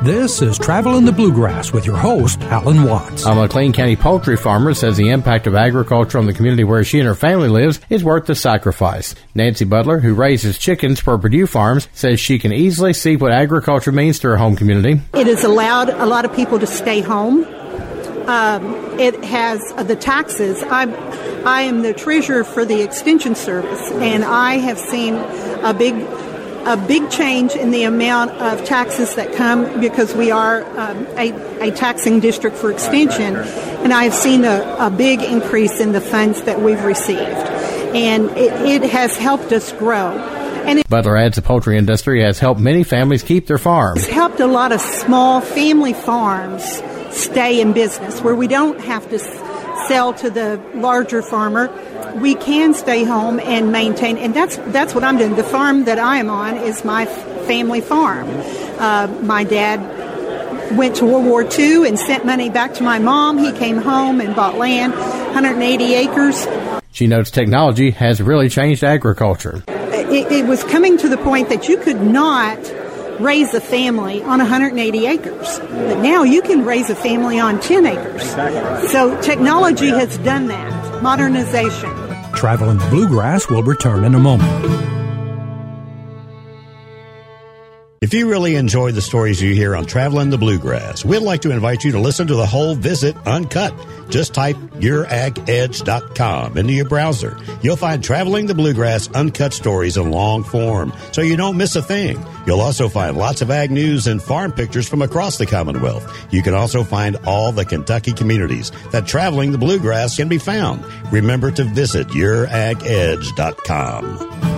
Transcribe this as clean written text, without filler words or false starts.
This is Travel in the Bluegrass with your host, Alan Watts. A McLean County poultry farmer says the impact of agriculture on the community where she and her family lives is worth the sacrifice. Nancy Butler, who raises chickens for Purdue Farms, says she can easily see what agriculture means to her home community. It has allowed a lot of people to stay home. It has the taxes. I am the treasurer for the Extension Service, and I have seen a big change in the amount of taxes that come because we are a taxing district for Extension, and I have seen a big increase in the funds that we've received, and it has helped us grow. Butler adds the poultry industry has helped many families keep their farms. It's helped a lot of small family farms stay in business where we don't have to sell to the larger farmer. We can stay home and maintain, and that's what I'm doing. The farm that I am on is my family farm. My dad went to World War II and sent money back to my mom. He came home and bought land, 180 acres. She notes technology has really changed agriculture. It was coming to the point that you could not raise a family on 180 acres. But now you can raise a family on 10 acres. Exactly. So technology has done that. Modernization. Travel in the Bluegrass will return in a moment. If you really enjoy the stories you hear on Traveling the Bluegrass, we'd like to invite you to listen to the whole visit uncut. Just type youragadge.com into your browser. You'll find Traveling the Bluegrass uncut stories in long form, so you don't miss a thing. You'll also find lots of ag news and farm pictures from across the Commonwealth. You can also find all the Kentucky communities that Traveling the Bluegrass can be found. Remember to visit youragadge.com.